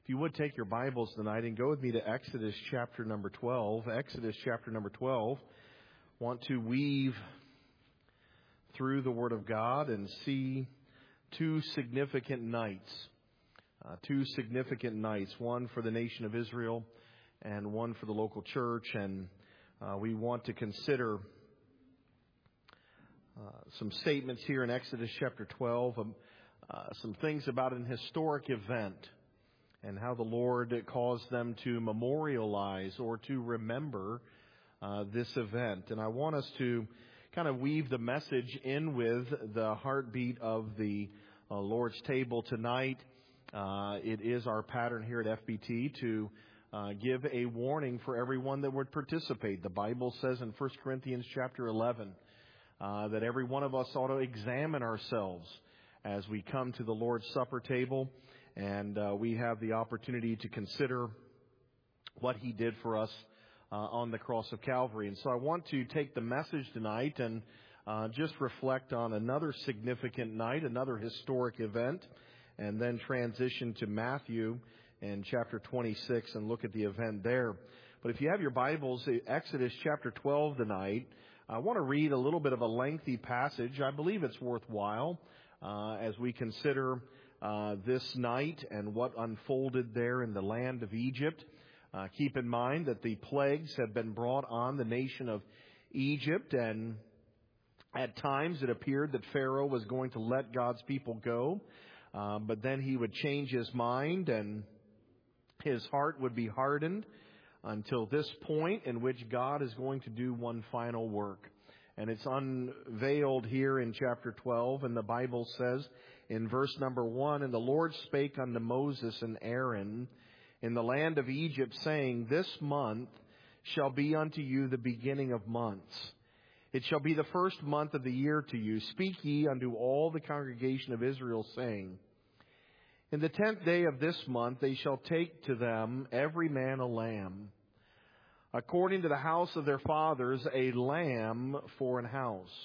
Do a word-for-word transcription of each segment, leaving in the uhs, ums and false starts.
If you would take your Bibles tonight and go with me to Exodus chapter number twelve. Exodus chapter number twelve. Want to weave through the Word of God and see two significant nights. Uh, two significant nights. One for the nation of Israel and one for the local church. And uh, we want to consider uh, some statements here in Exodus chapter twelve. Um, uh, some things about an historic event. And how the Lord caused them to memorialize or to remember uh, this event. And I want us to kind of weave the message in with the heartbeat of the uh, Lord's table tonight. Uh, it is our pattern here at F B T to uh, give a warning for everyone that would participate. The Bible says in First Corinthians chapter eleven uh, that every one of us ought to examine ourselves as we come to the Lord's Supper table. And uh, we have the opportunity to consider what He did for us uh, on the cross of Calvary. And so I want to take the message tonight and uh, just reflect on another significant night, another historic event, and then transition to Matthew in chapter twenty-six and look at the event there. But if you have your Bibles, Exodus chapter twelve tonight, I want to read a little bit of a lengthy passage. I believe it's worthwhile uh, as we consider Uh, this night and what unfolded there in the land of Egypt. Uh, keep in mind that the plagues have been brought on the nation of Egypt, and at times it appeared that Pharaoh was going to let God's people go, uh, but then he would change his mind and his heart would be hardened until this point in which God is going to do one final work. And it's unveiled here in chapter twelve, and the Bible says in verse number one, "And the Lord spake unto Moses and Aaron in the land of Egypt, saying, This month shall be unto you the beginning of months. It shall be the first month of the year to you. Speak ye unto all the congregation of Israel, saying, In the tenth day of this month they shall take to them every man a lamb, according to the house of their fathers, a lamb for an house.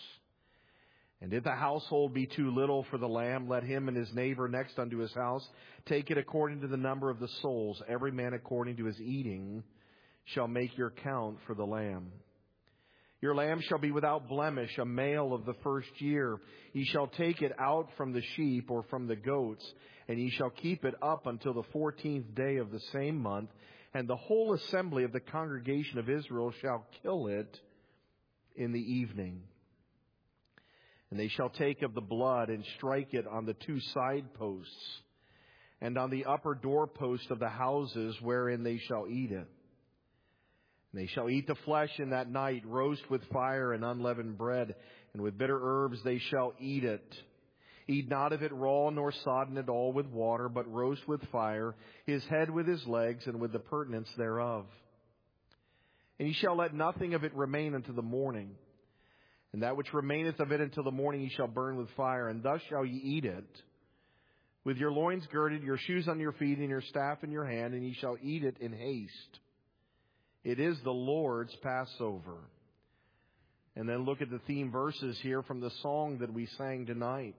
And if the household be too little for the lamb, let him and his neighbor next unto his house take it according to the number of the souls. Every man according to his eating shall make your count for the lamb. Your lamb shall be without blemish, a male of the first year. Ye shall take it out from the sheep or from the goats, and ye shall keep it up until the fourteenth day of the same month. And the whole assembly of the congregation of Israel shall kill it in the evening. And they shall take of the blood and strike it on the two side posts and on the upper doorpost of the houses wherein they shall eat it. And they shall eat the flesh in that night, roast with fire and unleavened bread, and with bitter herbs they shall eat it. Eat not of it raw, nor sodden it all with water, but roast with fire, his head with his legs, and with the purtenance thereof. And ye shall let nothing of it remain unto the morning. And that which remaineth of it until the morning ye shall burn with fire, and thus shall ye eat it. With your loins girded, your shoes on your feet, and your staff in your hand, and ye shall eat it in haste. It is the Lord's Passover. And then look at the theme verses here from the song that we sang tonight.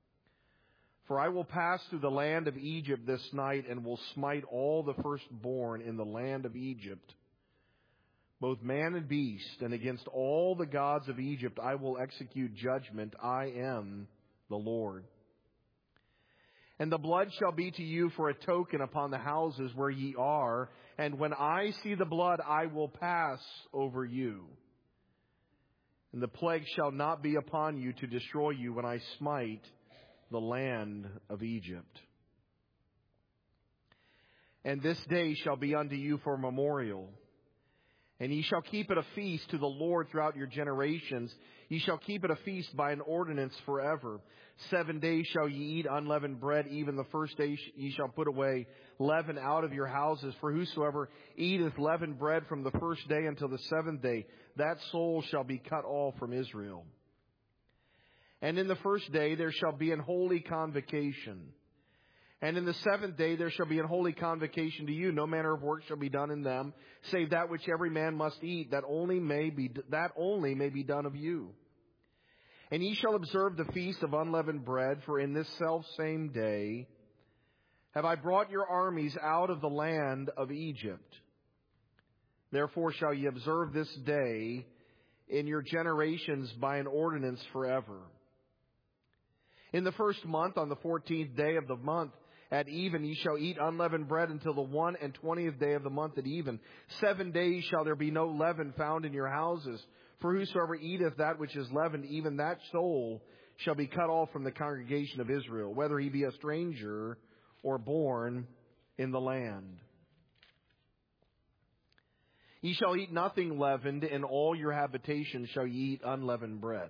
For I will pass through the land of Egypt this night, and will smite all the firstborn in the land of Egypt, both man and beast, and against all the gods of Egypt I will execute judgment. I am the Lord. And the blood shall be to you for a token upon the houses where ye are, and when I see the blood I will pass over you. And the plague shall not be upon you to destroy you when I smite the land of Egypt. And this day shall be unto you for a memorial. And ye shall keep it a feast to the Lord throughout your generations. Ye shall keep it a feast by an ordinance forever. Seven days shall ye eat unleavened bread. Even the first day ye shall put away leaven out of your houses. For whosoever eateth leavened bread from the first day until the seventh day, that soul shall be cut off from Israel. And in the first day there shall be an holy convocation. And in the seventh day there shall be an holy convocation to you. No manner of work shall be done in them, save that which every man must eat, that only may be that only may be done of you. And ye shall observe the feast of unleavened bread, for in this selfsame day have I brought your armies out of the land of Egypt. Therefore shall ye observe this day in your generations by an ordinance forever. In the first month, on the fourteenth day of the month, at even ye shall eat unleavened bread until the one and twentieth day of the month at even. Seven days shall there be no leaven found in your houses. For whosoever eateth that which is leavened, even that soul shall be cut off from the congregation of Israel, whether he be a stranger or born in the land. Ye shall eat nothing leavened, in all your habitations shall ye eat unleavened bread.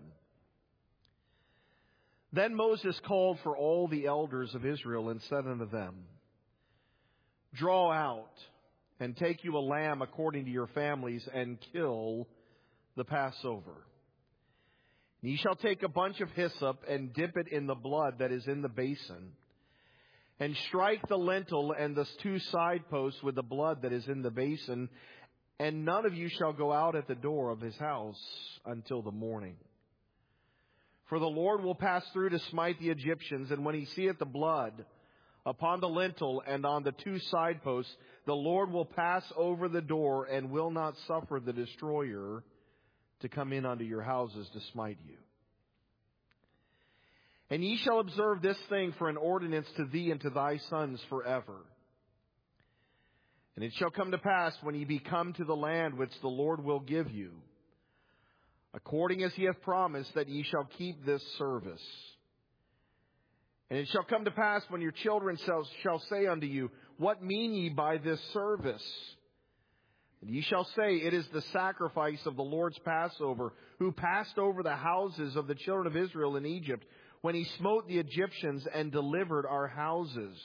Then Moses called for all the elders of Israel and said unto them, Draw out and take you a lamb according to your families, and kill the Passover. And ye shall take a bunch of hyssop and dip it in the blood that is in the basin, and strike the lintel and the two side posts with the blood that is in the basin, and none of you shall go out at the door of his house until the morning. For the Lord will pass through to smite the Egyptians, and when he seeth the blood upon the lintel and on the two side posts, the Lord will pass over the door and will not suffer the destroyer to come in unto your houses to smite you. And ye shall observe this thing for an ordinance to thee and to thy sons forever. And it shall come to pass, when ye be come to the land which the Lord will give you, according as he hath promised, that ye shall keep this service. And it shall come to pass, when your children shall, shall say unto you, What mean ye by this service? And ye shall say, It is the sacrifice of the Lord's Passover, who passed over the houses of the children of Israel in Egypt, when he smote the Egyptians and delivered our houses.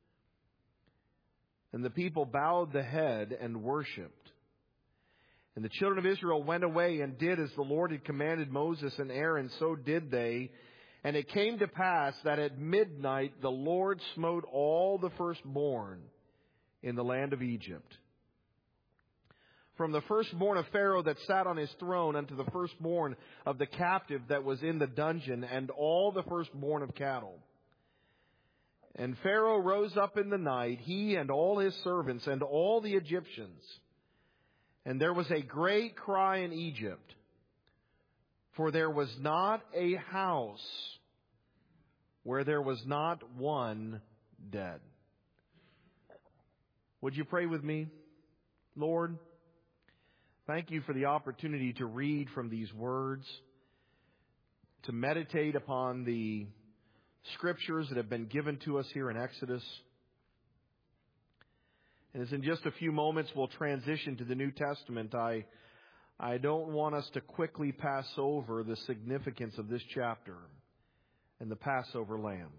And the people bowed the head and worshipped. And the children of Israel went away and did as the Lord had commanded Moses and Aaron, so did they. And it came to pass that at midnight the Lord smote all the firstborn in the land of Egypt, from the firstborn of Pharaoh that sat on his throne unto the firstborn of the captive that was in the dungeon, and all the firstborn of cattle. And Pharaoh rose up in the night, he and all his servants and all the Egyptians. And there was a great cry in Egypt, for there was not a house where there was not one dead. Would you pray with me? Lord, thank you for the opportunity to read from these words, to meditate upon the Scriptures that have been given to us here in Exodus. And as in just a few moments we'll transition to the New Testament, I, I don't want us to quickly pass over the significance of this chapter and the Passover lamb.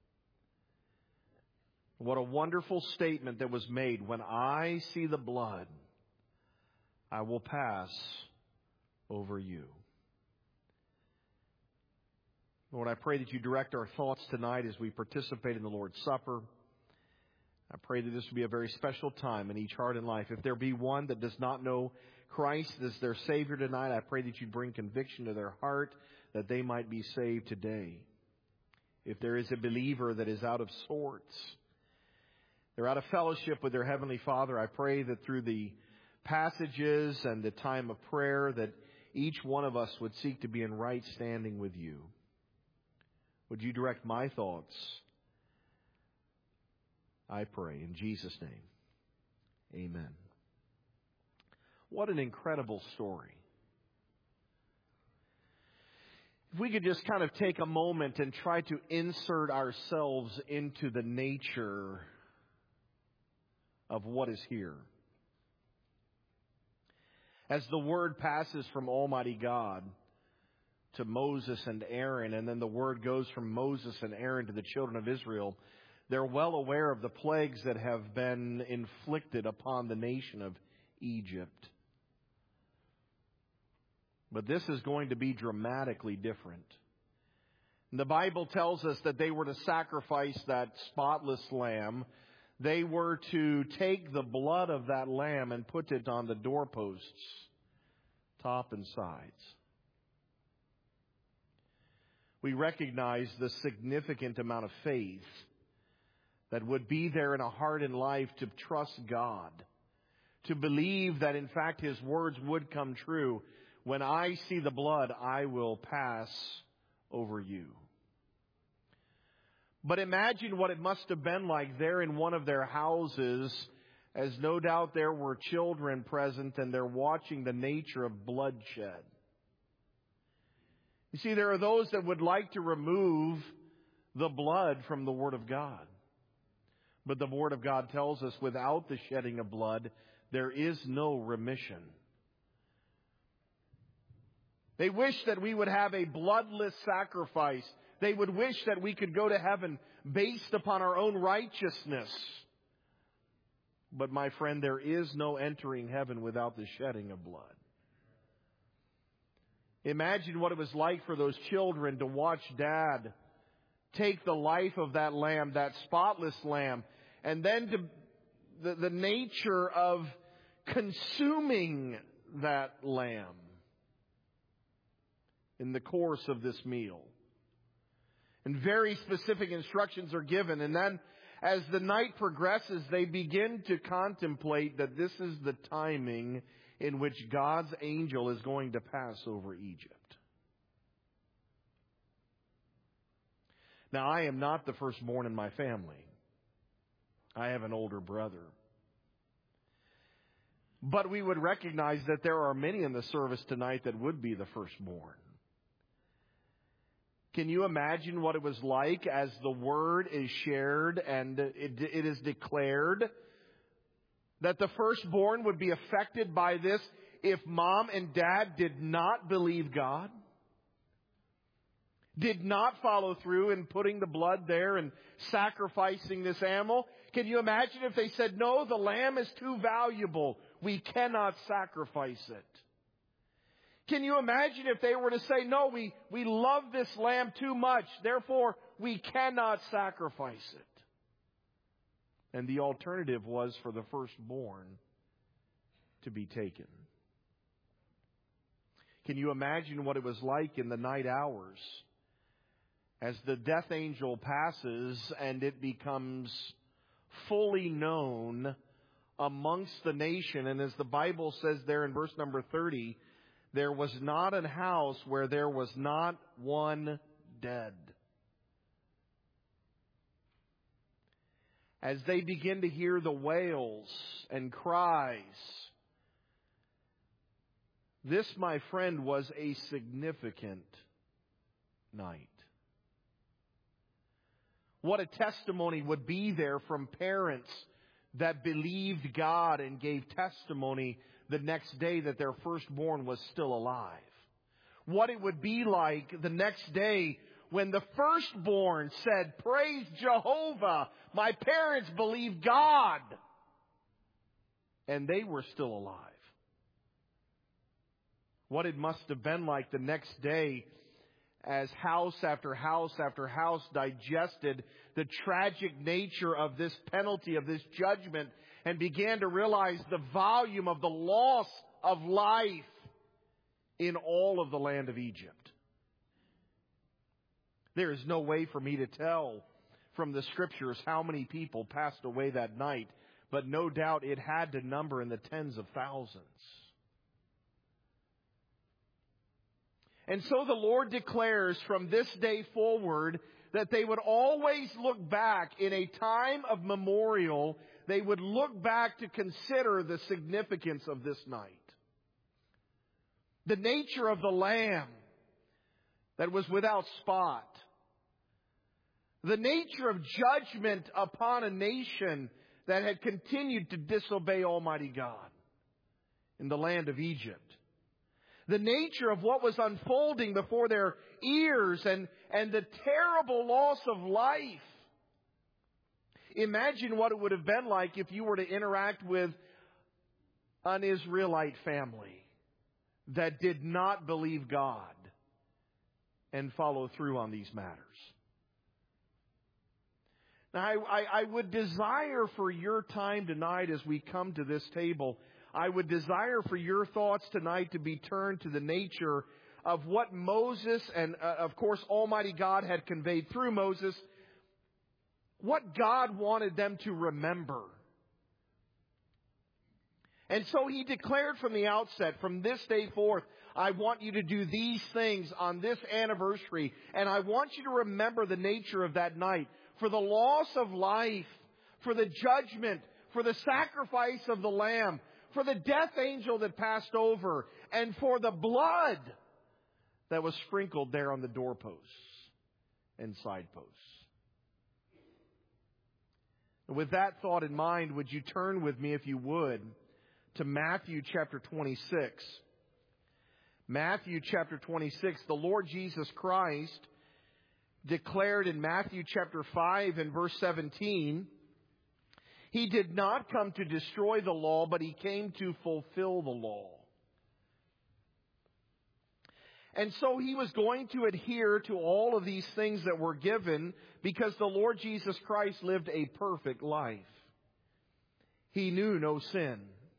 What a wonderful statement that was made. When I see the blood, I will pass over you. Lord, I pray that you direct our thoughts tonight as we participate in the Lord's Supper. I pray that this will be a very special time in each heart and life. If there be one that does not know Christ as their Savior tonight, I pray that you bring conviction to their heart that they might be saved today. If there is a believer that is out of sorts, they're out of fellowship with their Heavenly Father, I pray that through the passages and the time of prayer that each one of us would seek to be in right standing with you. Would you direct my thoughts? I pray in Jesus' name. Amen. What an incredible story. If we could just kind of take a moment and try to insert ourselves into the nature of what is here. As the word passes from Almighty God to Moses and Aaron, and then the word goes from Moses and Aaron to the children of Israel, they're well aware of the plagues that have been inflicted upon the nation of Egypt. But this is going to be dramatically different. The Bible tells us that they were to sacrifice that spotless lamb. They were to take the blood of that lamb and put it on the doorposts, top and sides. We recognize the significant amount of faith that would be there in a heart and life to trust God, to believe that in fact His words would come true. When I see the blood, I will pass over you. But imagine what it must have been like there in one of their houses, as no doubt there were children present and they're watching the nature of bloodshed. You see, there are those that would like to remove the blood from the Word of God. But the Word of God tells us without the shedding of blood, there is no remission. They wish that we would have a bloodless sacrifice. They would wish that we could go to heaven based upon our own righteousness. But my friend, there is no entering heaven without the shedding of blood. Imagine what it was like for those children to watch Dad take the life of that lamb, that spotless lamb, and then to the, the nature of consuming that lamb in the course of this meal. And very specific instructions are given. And then as the night progresses, they begin to contemplate that this is the timing in which God's angel is going to pass over Egypt. Now, I am not the firstborn in my family. I have an older brother. But we would recognize that there are many in the service tonight that would be the firstborn. Can you imagine what it was like as the word is shared and it, it is declared that the firstborn would be affected by this if mom and dad did not believe God? Did not follow through in putting the blood there and sacrificing this animal? Can you imagine if they said, no, the lamb is too valuable. We cannot sacrifice it. Can you imagine if they were to say, no, we, we love this lamb too much, therefore we cannot sacrifice it. And the alternative was for the firstborn to be taken. Can you imagine what it was like in the night hours as the death angel passes and it becomes fully known amongst the nation? And as the Bible says there in verse number thirty, there was not a house where there was not one dead. As they begin to hear the wails and cries, this, my friend, was a significant night. What a testimony would be there from parents that believed God and gave testimony the next day that their firstborn was still alive. What it would be like the next day when the firstborn said, praise Jehovah, my parents believed God, and they were still alive. What it must have been like the next day as house after house after house digested the tragic nature of this penalty, of this judgment, and began to realize the volume of the loss of life in all of the land of Egypt. There is no way for me to tell from the Scriptures how many people passed away that night, but no doubt it had to number in the tens of thousands. And so the Lord declares from this day forward that they would always look back in a time of memorial. They would look back to consider the significance of this night. The nature of the lamb that was without spot. The nature of judgment upon a nation that had continued to disobey Almighty God in the land of Egypt. The nature of what was unfolding before their ears and, and the terrible loss of life. Imagine what it would have been like if you were to interact with an Israelite family that did not believe God and follow through on these matters. Now, I, I, I would desire for your time tonight as we come to this table, I would desire for your thoughts tonight to be turned to the nature of what Moses and, uh, of course, Almighty God had conveyed through Moses. what God wanted them to remember. And so He declared from the outset, from this day forth, I want you to do these things on this anniversary. And I want you to remember the nature of that night. For the loss of life, for the judgment, for the sacrifice of the Lamb, for the death angel that passed over, and for the blood that was sprinkled there on the doorposts and side posts. And with that thought in mind, would you turn with me, if you would, to Matthew chapter twenty-six. Matthew chapter twenty-six, the Lord Jesus Christ declared in Matthew chapter five and verse seventeen, He did not come to destroy the law, but He came to fulfill the law. And so He was going to adhere to all of these things that were given because the Lord Jesus Christ lived a perfect life. He knew no sin.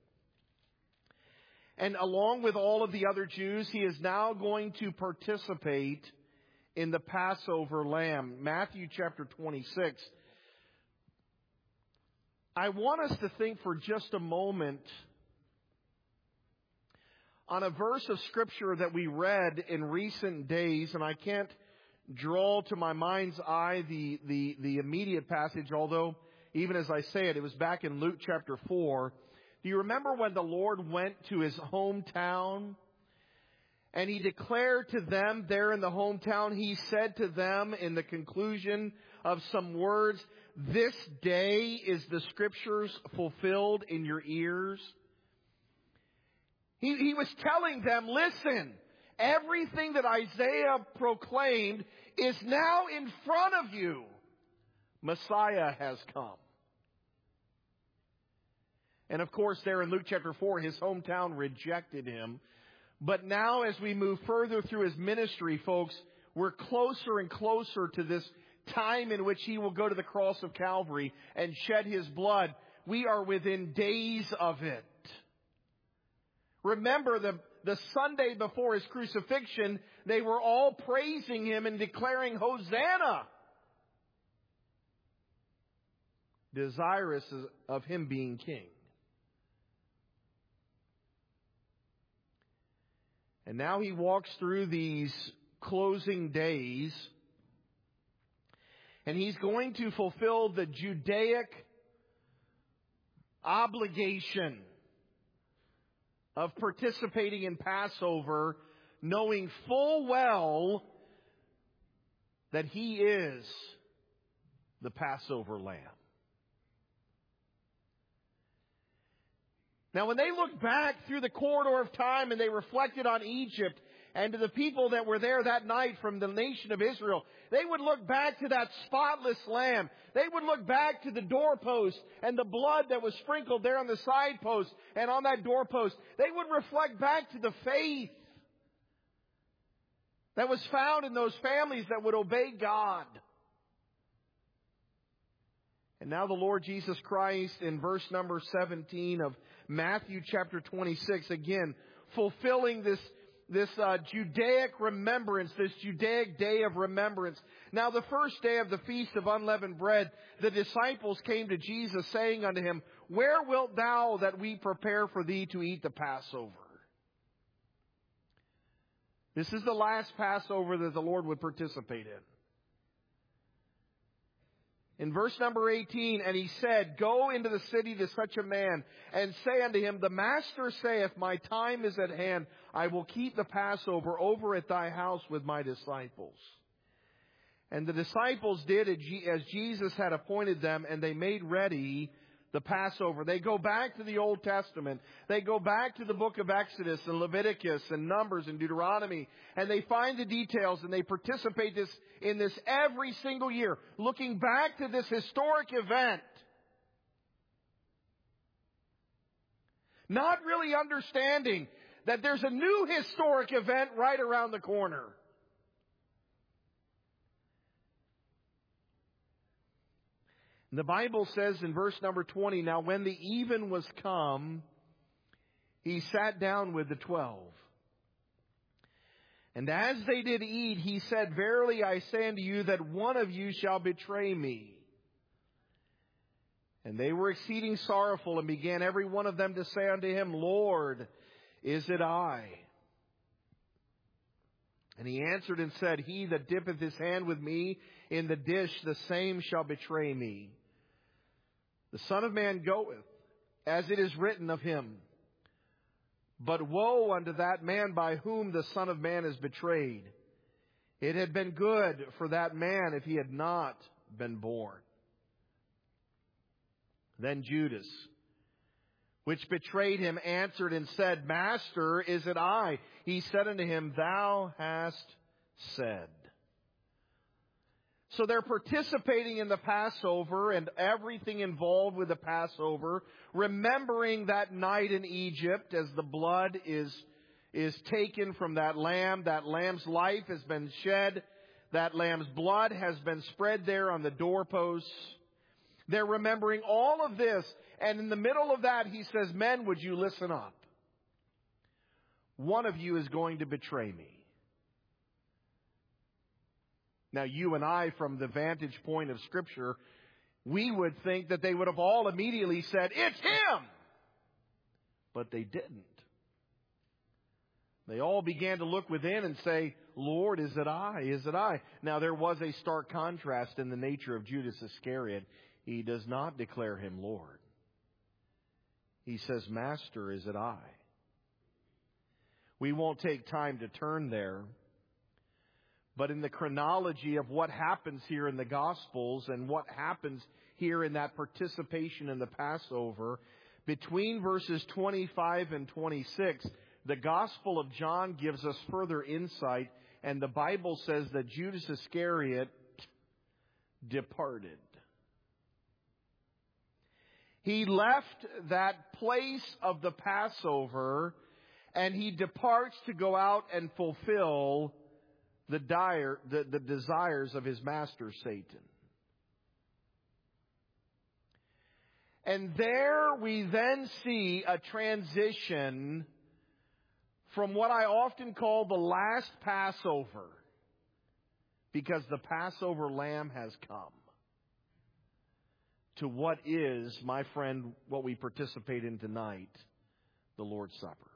And along with all of the other Jews, He is now going to participate in the Passover lamb. Matthew chapter twenty-six. I want us to think for just a moment on a verse of Scripture that we read in recent days, and I can't draw to my mind's eye the, the, the immediate passage, although even as I say it, it was back in Luke chapter four. Do you remember when the Lord went to His hometown and He declared to them there in the hometown, He said to them in the conclusion of some words, this day is the Scriptures fulfilled in your ears? He, he was telling them, listen, everything that Isaiah proclaimed is now in front of you. Messiah has come. And of course, there in Luke chapter four, His hometown rejected Him. But now as we move further through His ministry, folks, we're closer and closer to this time in which He will go to the cross of Calvary and shed His blood. We are within days of it. Remember, the, the Sunday before His crucifixion, they were all praising Him and declaring, Hosanna! Desirous of Him being king. And now He walks through these closing days, and He's going to fulfill the Judaic obligation of participating in Passover, knowing full well that He is the Passover Lamb. Now, when they look back through the corridor of time and they reflected on Egypt and to the people that were there that night from the nation of Israel, they would look back to that spotless lamb. They would look back to the doorpost and the blood that was sprinkled there on the side post and on that doorpost. They would reflect back to the faith that was found in those families that would obey God. And now the Lord Jesus Christ in verse number seventeen of Matthew chapter twenty-six, again, fulfilling this, this uh, Judaic remembrance, this Judaic day of remembrance. Now the first day of the Feast of Unleavened Bread, the disciples came to Jesus, saying unto Him, where wilt thou that we prepare for thee to eat the Passover? This is the last Passover that the Lord would participate in. In verse number eighteen, and He said, go into the city to such a man, and say unto him, the Master saith, my time is at hand. I will keep the Passover over at thy house with my disciples. And the disciples did as Jesus had appointed them, and they made ready the Passover. They go back to the Old Testament. They go back to the book of Exodus and Leviticus and Numbers and Deuteronomy. And they find the details and they participate this, in this every single year. Looking back to this historic event. Not really understanding that there's a new historic event right around the corner. The Bible says in verse number twenty, now when the even was come, He sat down with the twelve. And as they did eat, He said, verily I say unto you that one of you shall betray me. And they were exceeding sorrowful, and began every one of them to say unto him, Lord, is it I? And he answered and said, He that dippeth his hand with me in the dish, the same shall betray me. The Son of Man goeth, as it is written of him. But woe unto that man by whom the Son of Man is betrayed. It had been good for that man if he had not been born. Then Judas, which betrayed him, answered and said, Master, is it I? He said unto him, Thou hast said. So they're participating in the Passover and everything involved with the Passover, remembering that night in Egypt as the blood is, is taken from that lamb. That lamb's life has been shed. That lamb's blood has been spread there on the doorposts. They're remembering all of this. And in the middle of that, he says, Men, would you listen up? One of you is going to betray me. Now, you and I, from the vantage point of Scripture, we would think that they would have all immediately said, It's him! But they didn't. They all began to look within and say, Lord, is it I? Is it I? Now, there was a stark contrast in the nature of Judas Iscariot. He does not declare him Lord. He says, Master, is it I? We won't take time to turn there. But in the chronology of what happens here in the Gospels and what happens here in that participation in the Passover, between verses twenty-five and twenty-six, the Gospel of John gives us further insight, and the Bible says that Judas Iscariot departed. He left that place of the Passover, and he departs to go out and fulfill the, dire, the, the desires of his master, Satan. And there we then see a transition from what I often call the last Passover, because the Passover lamb has come, to what is, my friend, what we participate in tonight, the Lord's Supper.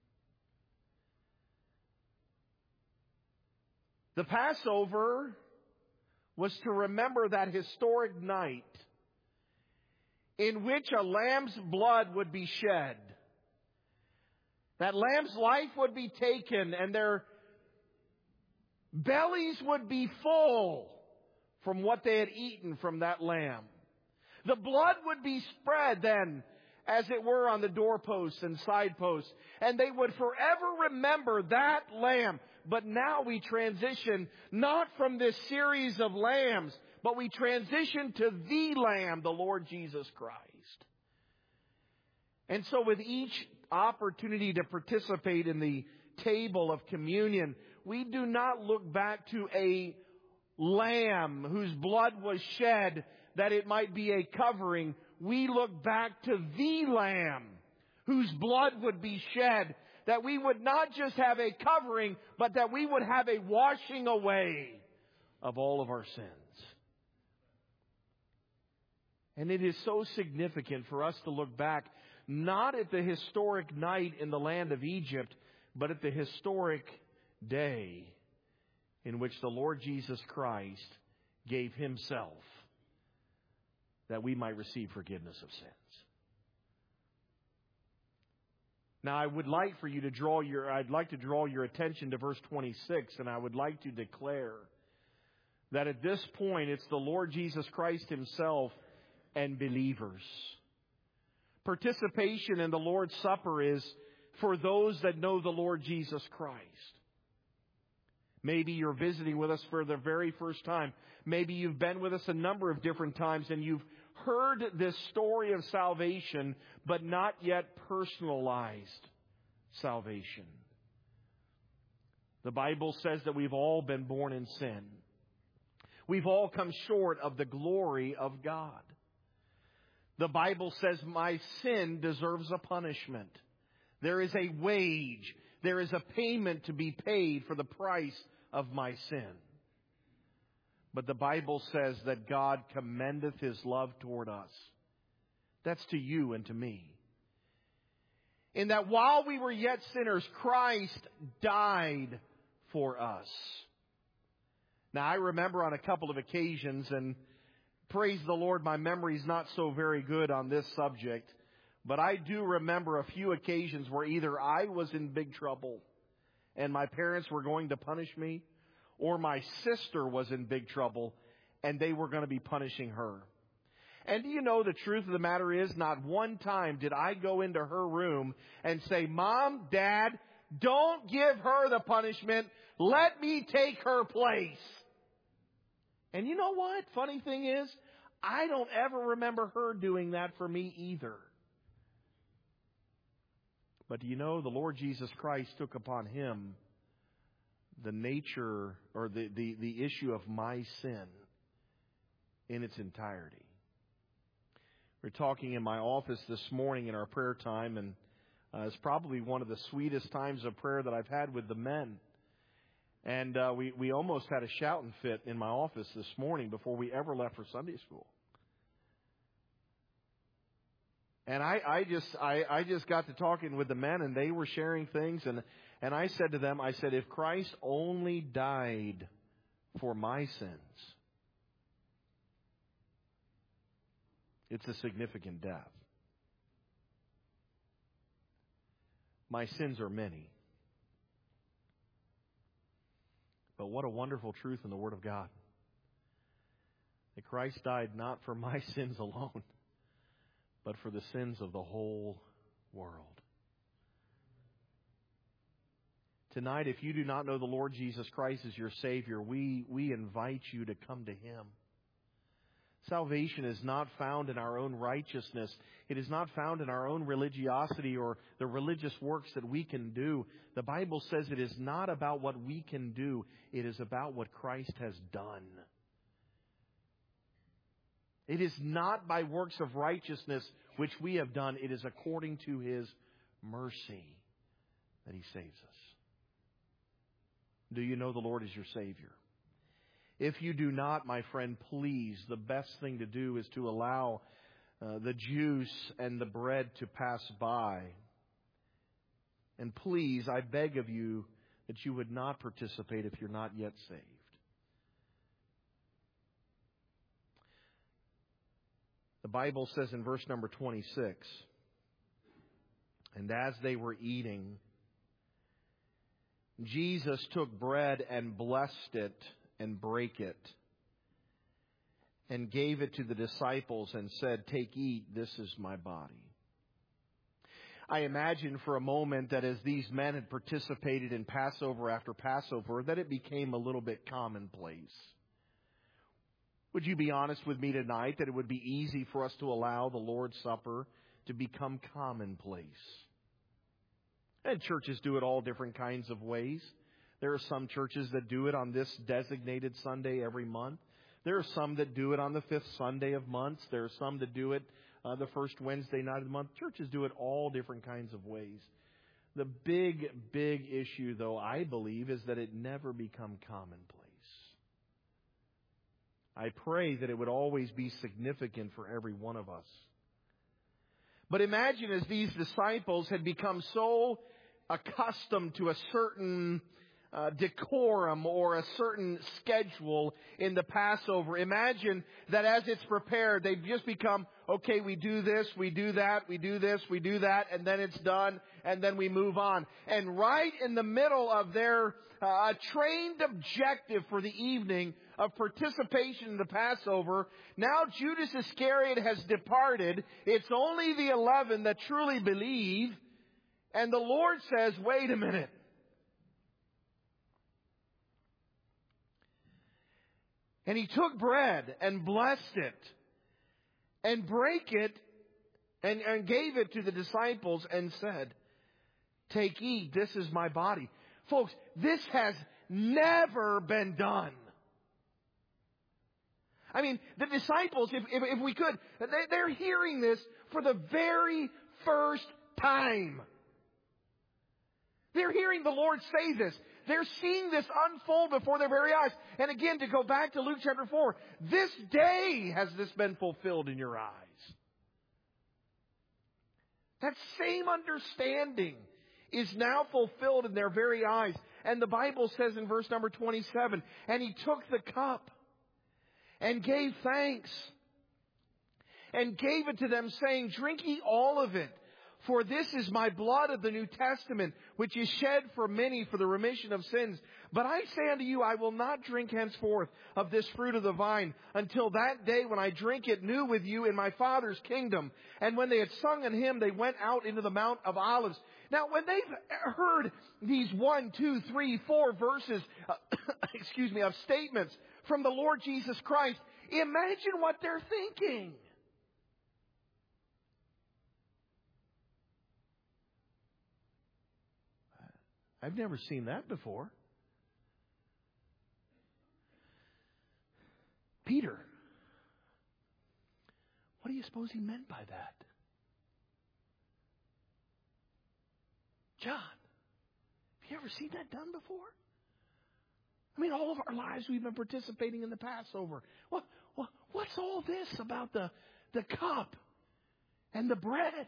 The Passover was to remember that historic night in which a lamb's blood would be shed. That lamb's life would be taken and their bellies would be full from what they had eaten from that lamb. The blood would be spread then, as it were, on the doorposts and side posts. And they would forever remember that lamb. But now we transition not from this series of lambs, but we transition to the Lamb, the Lord Jesus Christ. And so with each opportunity to participate in the table of communion, we do not look back to a lamb whose blood was shed that it might be a covering. We look back to the Lamb whose blood would be shed, that we would not just have a covering, but that we would have a washing away of all of our sins. And it is so significant for us to look back not at the historic night in the land of Egypt, but at the historic day in which the Lord Jesus Christ gave Himself that we might receive forgiveness of sins. Now, I would like for you to draw your, I'd like to draw your attention to verse twenty-six, and I would like to declare that at this point, it's the Lord Jesus Christ Himself and believers. Participation in the Lord's Supper is for those that know the Lord Jesus Christ. Maybe you're visiting with us for the very first time. Maybe you've been with us a number of different times and you've heard this story of salvation, but not yet personalized salvation. The Bible says that we've all been born in sin. We've all come short of the glory of God. The Bible says my sin deserves a punishment. There is a wage. There is a payment to be paid for the price of my sin. But the Bible says that God commendeth His love toward us, That's to you and to me. In that while we were yet sinners, Christ died for us. Now, I remember on a couple of occasions, and praise the Lord, my memory's not so very good on this subject, but I do remember a few occasions where either I was in big trouble and my parents were going to punish me, or my sister was in big trouble and they were going to be punishing her. And do you know the truth of the matter is, not one time did I go into her room and say, Mom, Dad, don't give her the punishment. Let me take her place. And you know what? Funny thing is, I don't ever remember her doing that for me either. But do you know, the Lord Jesus Christ took upon Him the nature or the, the, the issue of my sin in its entirety. We're talking in my office this morning in our prayer time, and uh, it's probably one of the sweetest times of prayer that I've had with the men. And uh, we, we almost had a shouting fit in my office this morning before we ever left for Sunday school. And I, I just I, I just got to talking with the men, and they were sharing things, and, and I said to them, I said, if Christ only died for my sins, it's a significant death. My sins are many. But what a wonderful truth in the Word of God. That Christ died not for my sins alone, but for the sins of the whole world. Tonight, if you do not know the Lord Jesus Christ as your Savior, we, we invite you to come to Him. Salvation is not found in our own righteousness. It is not found in our own religiosity or the religious works that we can do. The Bible says it is not about what we can do. It is about what Christ has done. It is not by works of righteousness which we have done. It is according to His mercy that He saves us. Do you know the Lord is your Savior? If you do not, my friend, please, the best thing to do is to allow uh, the juice and the bread to pass by. And please, I beg of you that you would not participate if you're not yet saved. The Bible says in verse number twenty-six, and as they were eating, Jesus took bread and blessed it and brake it, and gave it to the disciples and said, take, eat, this is my body. I imagine for a moment that as these men had participated in Passover after Passover, that it became a little bit commonplace. Would you be honest with me tonight that it would be easy for us to allow the Lord's Supper to become commonplace? And churches do it all different kinds of ways. There are some churches that do it on this designated Sunday every month. There are some that do it on the fifth Sunday of months. There are some that do it uh, the first Wednesday night of the month. Churches do it all different kinds of ways. The big, big issue, though, I believe, is that it never become commonplace. I pray that it would always be significant for every one of us. But imagine as these disciples had become so accustomed to a certain Uh, decorum or a certain schedule in the Passover. Imagine that as it's prepared, they've just become, okay, we do this, we do that, we do this, we do that, and then it's done, and then we move on. And right in the middle of their uh, trained objective for the evening of participation in the Passover, now Judas Iscariot has departed. It's only the eleven that truly believe, and the Lord says, wait a minute. And He took bread and blessed it and brake it and, and gave it to the disciples and said, take, eat, this is my body. Folks, this has never been done. I mean, the disciples, if, if, if we could, they, they're hearing this for the very first time. They're hearing the Lord say this. They're seeing this unfold before their very eyes. And again, to go back to Luke chapter four, this day has this been fulfilled in your eyes. That same understanding is now fulfilled in their very eyes. And the Bible says in verse number twenty-seven, and he took the cup and gave thanks and gave it to them, saying, drink ye all of it. For this is my blood of the New Testament, which is shed for many for the remission of sins. But I say unto you, I will not drink henceforth of this fruit of the vine until that day when I drink it new with you in my Father's kingdom. And when they had sung an hymn, they went out into the Mount of Olives. Now, when they've heard these one, two, three, four verses, uh, excuse me, of statements from the Lord Jesus Christ, imagine what they're thinking. I've never seen that before. Peter, what do you suppose he meant by that? John, have you ever seen that done before? I mean, all of our lives we've been participating in the Passover. What, what, what's all this about the, the cup and the bread?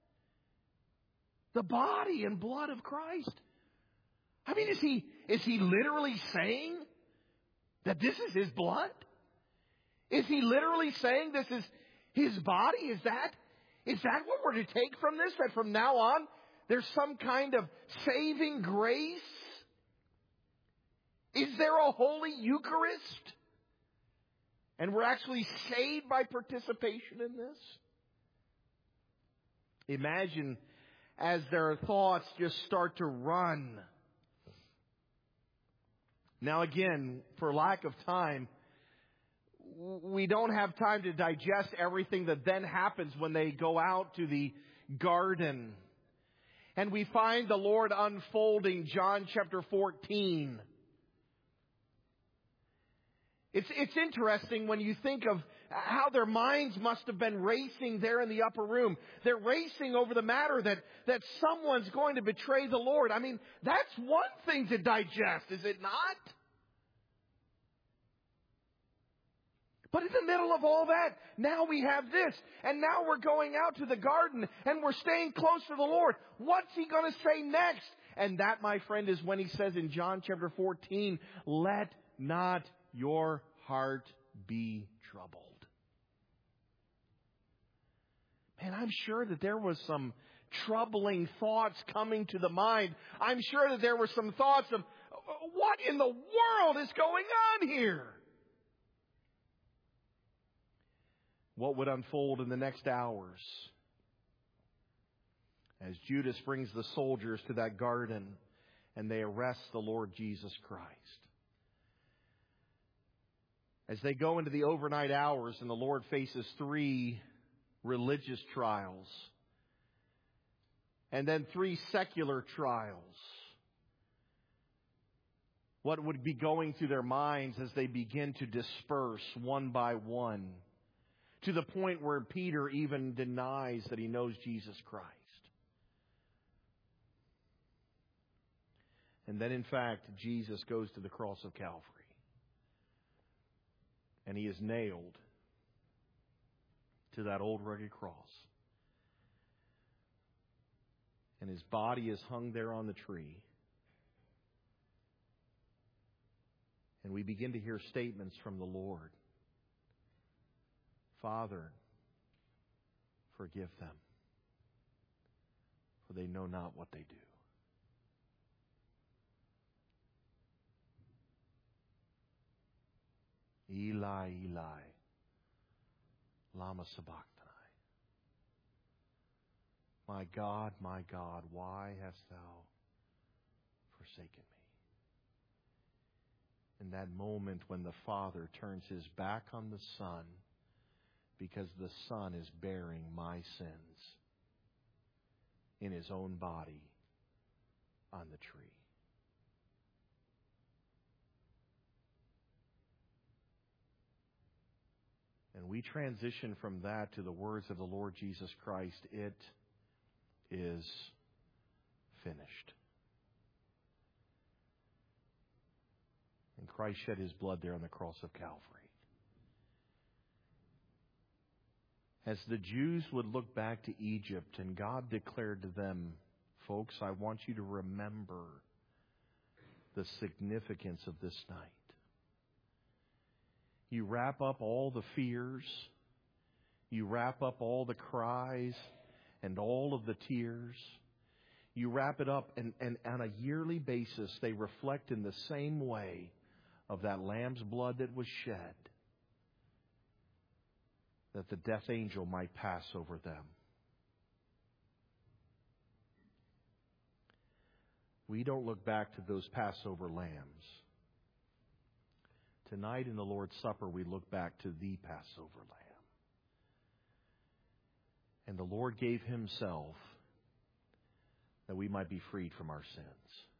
The body and blood of Christ. I mean, is he, is he literally saying that this is his blood? Is he literally saying this is his body? Is that, is that what we're to take from this? That from now on, there's some kind of saving grace? Is there a Holy Eucharist? And we're actually saved by participation in this? Imagine as their thoughts just start to run. Now again, for lack of time, we don't have time to digest everything that then happens when they go out to the garden. And we find the Lord unfolding John chapter fourteen. It's, it's interesting when you think of how their minds must have been racing there in the upper room. They're racing over the matter that, that someone's going to betray the Lord. I mean, that's one thing to digest, is it not? But in the middle of all that, now we have this. And now we're going out to the garden and we're staying close to the Lord. What's he going to say next? And that, my friend, is when he says in John chapter fourteen, let not your heart be troubled. Man, I'm sure that there was some troubling thoughts coming to the mind. I'm sure that there were some thoughts of, what in the world is going on here? What would unfold in the next hours as Judas brings the soldiers to that garden and they arrest the Lord Jesus Christ? As they go into the overnight hours and the Lord faces three religious trials and then three secular trials, what would be going through their minds as they begin to disperse one by one, to the point where Peter even denies that he knows Jesus Christ. And then, in fact, Jesus goes to the cross of Calvary. And he is nailed to that old rugged cross. And his body is hung there on the tree. And we begin to hear statements from the Lord. Father, forgive them, for they know not what they do. Eli, Eli, lama sabachthani. My God, my God, why hast thou forsaken me? In that moment when the Father turns his back on the Son, because the Son is bearing my sins in his own body on the tree. And we transition from that to the words of the Lord Jesus Christ. It is finished. And Christ shed his blood there on the cross of Calvary. As the Jews would look back to Egypt, and God declared to them, folks, I want you to remember the significance of this night. You wrap up all the fears, you wrap up all the cries and all of the tears. You wrap it up, and, and on a yearly basis, they reflect in the same way of that lamb's blood that was shed, that the death angel might pass over them. We don't look back to those Passover lambs. Tonight in the Lord's Supper, we look back to the Passover lamb. And the Lord gave Himself that we might be freed from our sins.